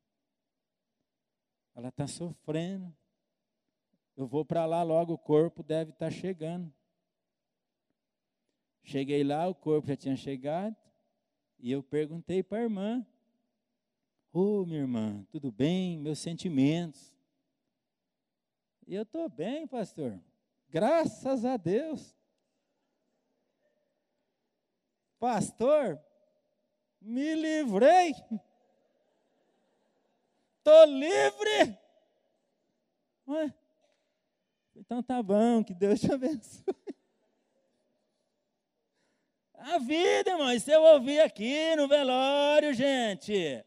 Ela está sofrendo. Eu vou para lá logo, o corpo deve estar chegando. Cheguei lá, o corpo já tinha chegado, e eu perguntei para a irmã, minha irmã, tudo bem? Meus sentimentos. Eu estou bem, pastor. Graças a Deus. Pastor, me livrei. Estou livre. Ué? Então tá bom, que Deus te abençoe. A vida, irmão, isso eu ouvi aqui no velório, gente.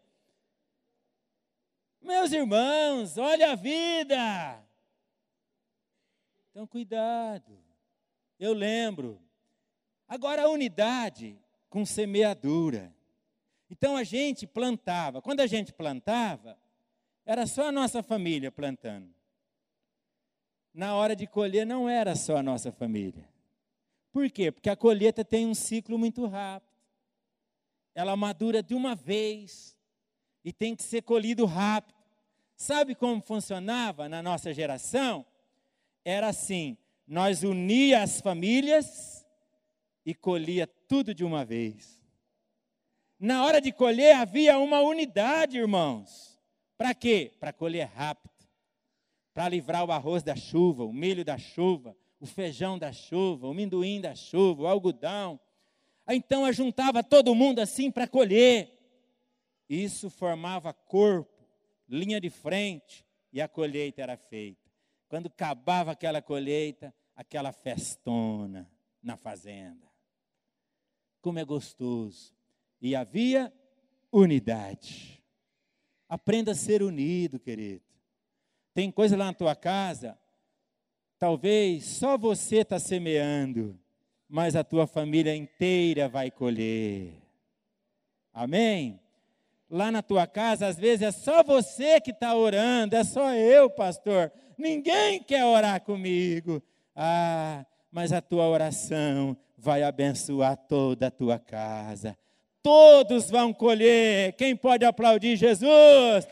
Meus irmãos, olha a vida. Então, cuidado. Eu lembro. Agora, a unidade com semeadura. Então, a gente plantava. Quando a gente plantava, era só a nossa família plantando. Na hora de colher, não era só a nossa família. Por quê? Porque a colheita tem um ciclo muito rápido. Ela madura de uma vez e tem que ser colhido rápido. Sabe como funcionava na nossa geração? Era assim, nós unia as famílias e colhia tudo de uma vez. Na hora de colher havia uma unidade, irmãos. Para quê? Para colher rápido. Para livrar o arroz da chuva, o milho da chuva, o feijão da chuva, o amendoim da chuva, o algodão. Então, juntava todo mundo assim para colher. Isso formava corpo, linha de frente, e a colheita era feita. Quando acabava aquela colheita, aquela festona na fazenda. Como é gostoso. E havia unidade. Aprenda a ser unido, querido. Tem coisa lá na tua casa, talvez só você está semeando, mas a tua família inteira vai colher. Amém? lá na tua casa, às vezes é só você que está orando, é só eu, pastor. Ninguém quer orar comigo. Mas a tua oração vai abençoar toda a tua casa. Todos vão colher. Quem pode aplaudir Jesus?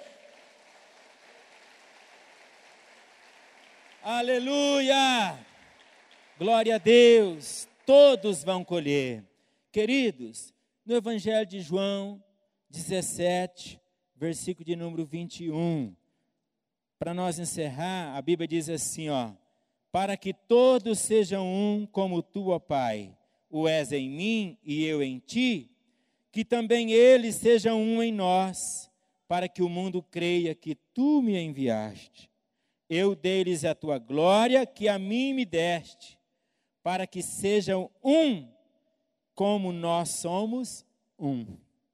Aleluia! Glória a Deus! Todos vão colher. Queridos, no Evangelho de João 17, versículo de número 21, para nós encerrar, a Bíblia diz assim, para que todos sejam um como tu, ó Pai, o és em mim e eu em ti, que também eles sejam um em nós, para que o mundo creia que tu me enviaste. Eu dei-lhes a tua glória que a mim me deste, para que sejam um como nós somos um.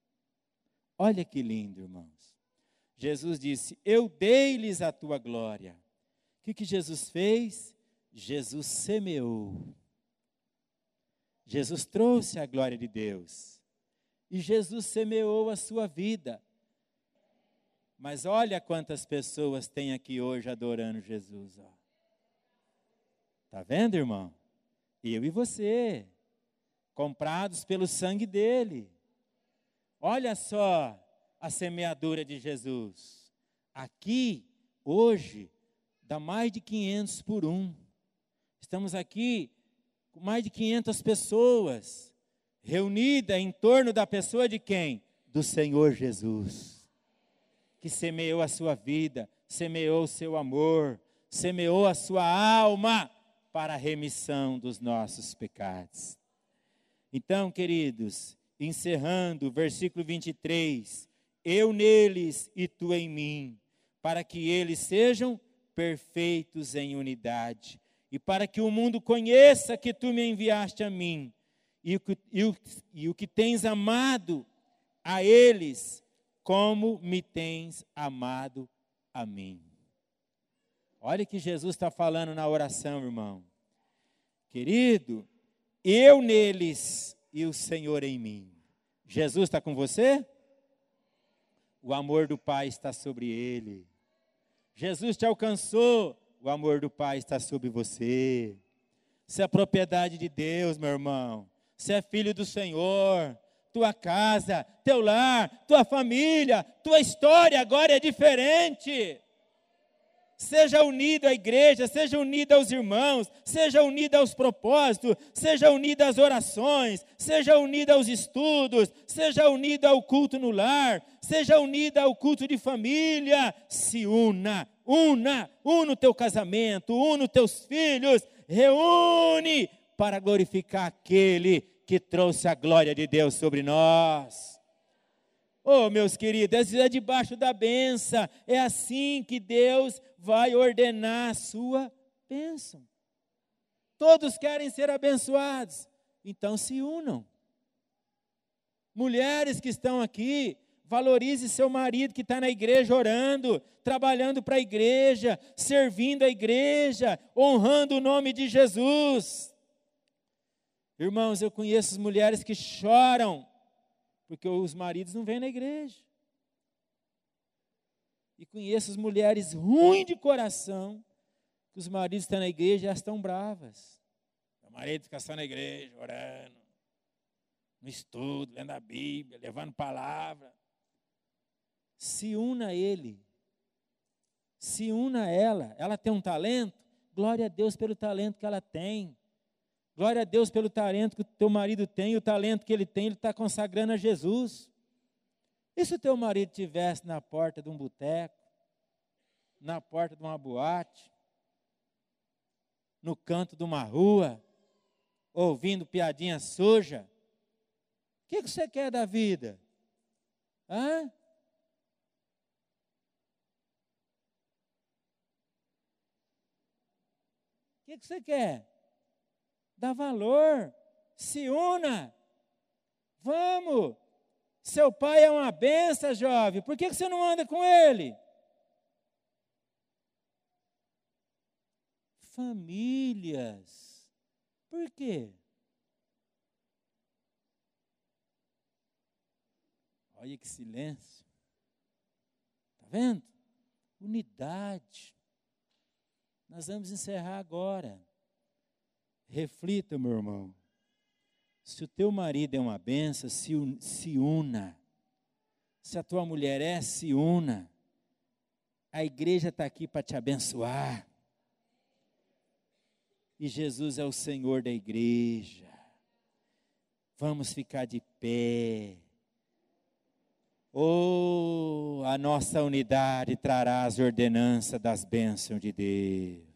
Olha que lindo, irmãos. Jesus disse, eu dei-lhes a tua glória. O que Jesus fez? Jesus semeou. Jesus trouxe a glória de Deus. E Jesus semeou a sua vida. Mas olha quantas pessoas tem aqui hoje adorando Jesus. Está vendo, irmão? Eu e você, comprados pelo sangue dele. Olha só a semeadura de Jesus. Aqui, hoje, dá mais de 500 por um. Estamos aqui com mais de 500 pessoas, reunidas em torno da pessoa de quem? Do Senhor Jesus, que semeou a sua vida, semeou o seu amor, semeou a sua alma para a remissão dos nossos pecados. Então, queridos, encerrando o versículo 23, eu neles e tu em mim, para que eles sejam perfeitos em unidade, e para que o mundo conheça que tu me enviaste a mim, e o que tens amado a eles, como me tens amado a mim. Olha que Jesus está falando na oração, irmão. Querido, eu neles e o Senhor em mim. Jesus está com você? O amor do Pai está sobre ele. Jesus te alcançou, o amor do Pai está sobre você. Você é propriedade de Deus, meu irmão. Você é filho do Senhor. Tua casa, teu lar, tua família, tua história agora é diferente. Seja unido à igreja, seja unido aos irmãos, seja unido aos propósitos, seja unido às orações, seja unido aos estudos, seja unido ao culto no lar, seja unido ao culto de família. Se una o teu casamento, una os teus filhos, reúne para glorificar aquele que trouxe a glória de Deus sobre nós. Oh, meus queridos, é debaixo da bênção, é assim que Deus vai ordenar a sua bênção. Todos querem ser abençoados, então se unam. Mulheres que estão aqui, valorize seu marido que está na igreja orando, trabalhando para a igreja, servindo a igreja, honrando o nome de Jesus. Irmãos, eu conheço as mulheres que choram, porque os maridos não vêm na igreja. E conheço as mulheres ruins de coração, que os maridos estão na igreja e elas estão bravas. O marido fica só na igreja, orando, no estudo, lendo a Bíblia, levando palavra. Se una a ele, se una a ela. Ela tem um talento, glória a Deus pelo talento que ela tem. Glória a Deus pelo talento que o teu marido tem, e o talento que ele tem, ele está consagrando a Jesus. E se o teu marido estivesse na porta de um boteco, na porta de uma boate, no canto de uma rua, ouvindo piadinha suja, o que você quer da vida? Hã? O que você quer? Dá valor, se una, vamos. Seu pai é uma benção, jovem, por que você não anda com ele? Famílias, por quê? Olha que silêncio. vendo? Unidade. Nós vamos encerrar agora. Reflita, meu irmão. Se o teu marido é uma benção, se una. Se a tua mulher é, se una. A igreja está aqui para te abençoar. E Jesus é o Senhor da igreja. Vamos ficar de pé. Oh, a nossa unidade trará as ordenanças das bênçãos de Deus.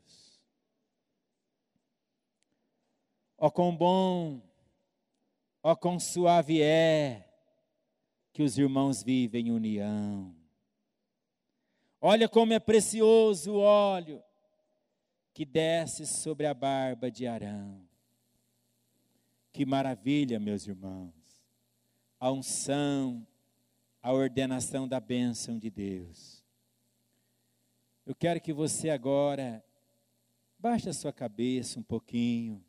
Ó quão bom, ó quão suave é que os irmãos vivem em união. Olha como é precioso o óleo que desce sobre a barba de Arão. Que maravilha, meus irmãos. A unção, a ordenação da bênção de Deus. Eu quero que você agora baixe a sua cabeça um pouquinho.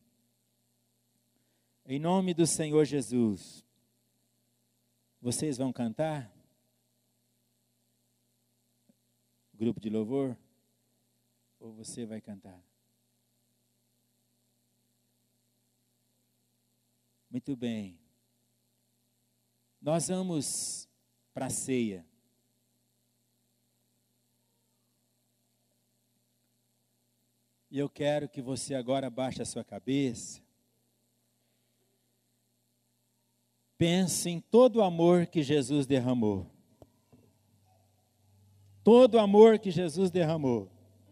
Em nome do Senhor Jesus. Vocês vão cantar? Grupo de louvor? Ou você vai cantar? Muito bem. Nós vamos para a ceia. E eu quero que você agora baixe a sua cabeça. Pense em todo o amor que Jesus derramou. Todo o amor que Jesus derramou.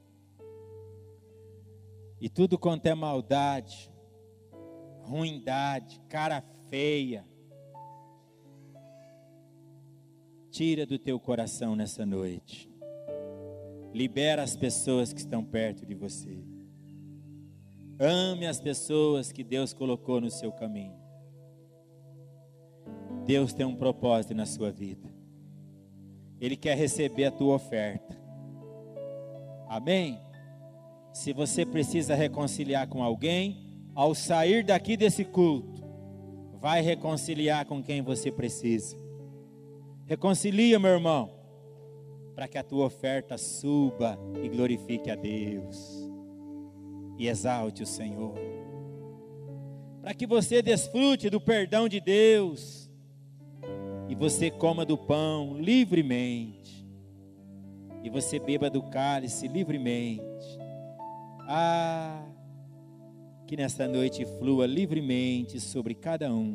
E tudo quanto é maldade, ruindade, cara feia, tira do teu coração nessa noite. Libera as pessoas que estão perto de você. Ame as pessoas que Deus colocou no seu caminho. Deus tem um propósito na sua vida. Ele quer receber a tua oferta. Amém? Se você precisa reconciliar com alguém, ao sair daqui desse culto, vai reconciliar com quem você precisa. Reconcilia, meu irmão, para que a tua oferta suba e glorifique a Deus. E exalte o Senhor. Para que você desfrute do perdão de Deus. E você coma do pão livremente. E você beba do cálice livremente. Que nesta noite flua livremente sobre cada um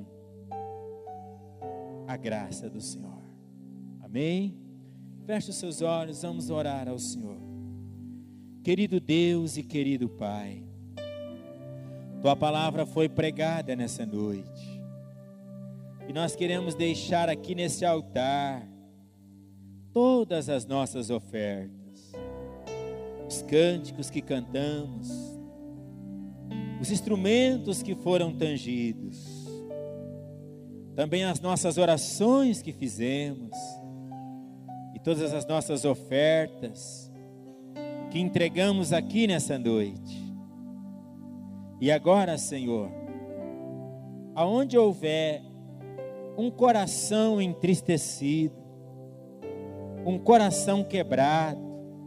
a graça do Senhor. Amém? Feche os seus olhos, vamos orar ao Senhor. Querido Deus e querido Pai, Tua palavra foi pregada nessa noite. E nós queremos deixar aqui nesse altar todas as nossas ofertas, os cânticos que cantamos, os instrumentos que foram tangidos, também as nossas orações que fizemos, e todas as nossas ofertas que entregamos aqui nessa noite. E agora, Senhor, aonde houver um coração entristecido, um coração quebrado,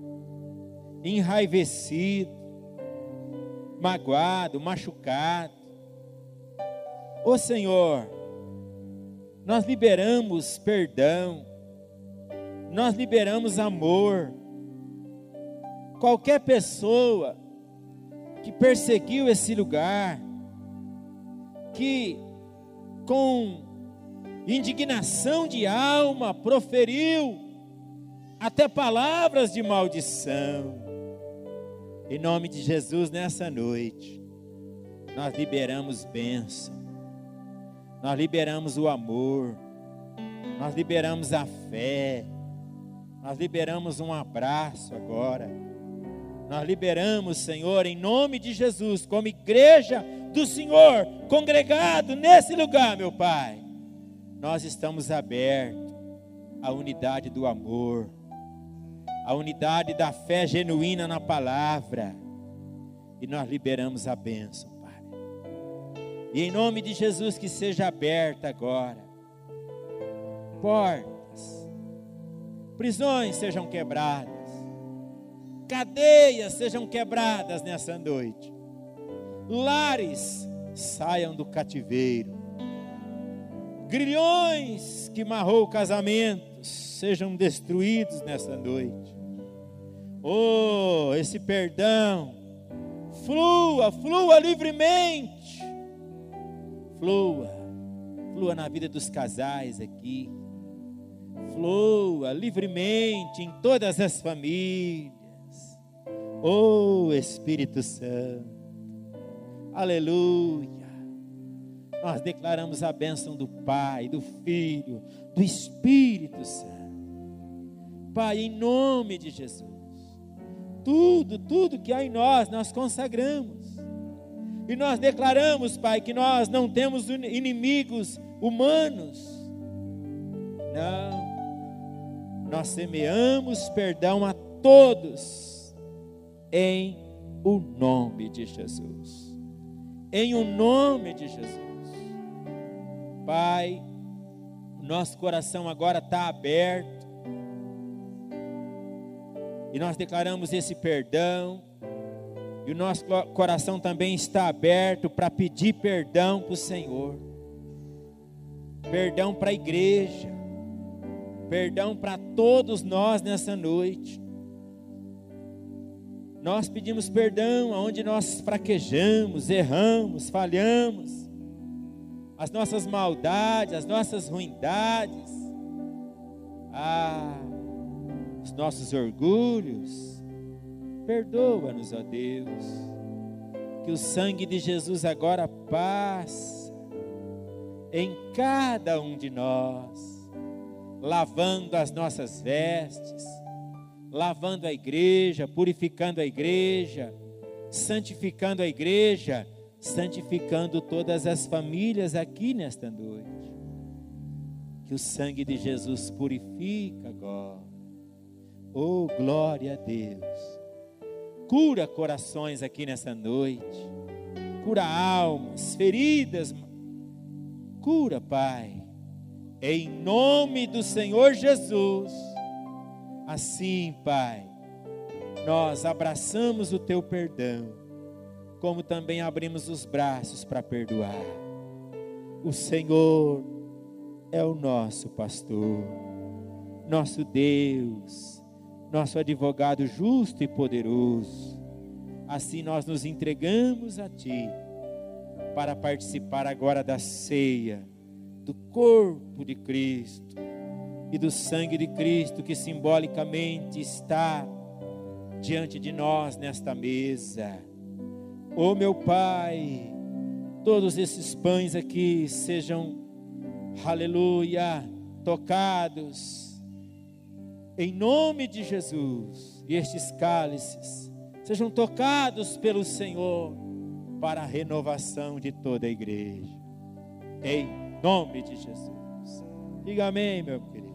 enraivecido, magoado, machucado, ô Senhor, nós liberamos perdão, nós liberamos amor. Qualquer pessoa que perseguiu esse lugar, que com indignação de alma proferiu até palavras de maldição, em nome de Jesus, nessa noite nós liberamos bênção, nós liberamos o amor, nós liberamos a fé, nós liberamos um abraço agora. Nós liberamos, Senhor, em nome de Jesus, como igreja do Senhor, congregado nesse lugar, meu Pai. Nós estamos abertos à unidade do amor, à unidade da fé genuína na palavra. E nós liberamos a bênção, Pai. E em nome de Jesus, que seja aberta agora portas prisões sejam quebradas, cadeias sejam quebradas nessa noite, lares saiam do cativeiro, grilhões que marrou casamentos sejam destruídos nessa noite. Oh, esse perdão flua livremente, flua na vida dos casais aqui, flua livremente em todas as famílias. Oh, Espírito Santo, aleluia. Nós declaramos a bênção do Pai, do Filho, do Espírito Santo. Pai, em nome de Jesus, tudo que há em nós consagramos. E nós declaramos, Pai, que nós não temos inimigos humanos. Não. Nós semeamos perdão a todos, em o nome de Jesus. Em o nome de Jesus. Pai, o nosso coração agora está aberto, e nós declaramos esse perdão, e o nosso coração também está aberto para pedir perdão para o Senhor, perdão para a igreja, perdão para todos nós nessa noite. Nós pedimos perdão aonde nós fraquejamos, erramos, falhamos, as nossas maldades, as nossas ruindades, os nossos orgulhos. Perdoa-nos, ó Deus, que o sangue de Jesus agora passe em cada um de nós, lavando as nossas vestes, lavando a igreja, purificando a igreja, santificando a igreja, santificando todas as famílias aqui nesta noite. Que o sangue de Jesus purifica agora. Oh, glória a Deus. Cura corações aqui nessa noite, cura almas, feridas, cura, Pai, em nome do Senhor Jesus. Assim, Pai, nós abraçamos o Teu perdão, como também abrimos os braços para perdoar. O Senhor é o nosso pastor, nosso Deus, nosso advogado justo e poderoso. Assim nós nos entregamos a Ti, para participar agora da ceia, do corpo de Cristo e do sangue de Cristo, que simbolicamente está diante de nós nesta mesa. Oh, meu Pai, todos esses pães aqui sejam, aleluia, tocados em nome de Jesus, e estes cálices sejam tocados pelo Senhor para a renovação de toda a igreja, em nome de Jesus. Diga amém, meu querido.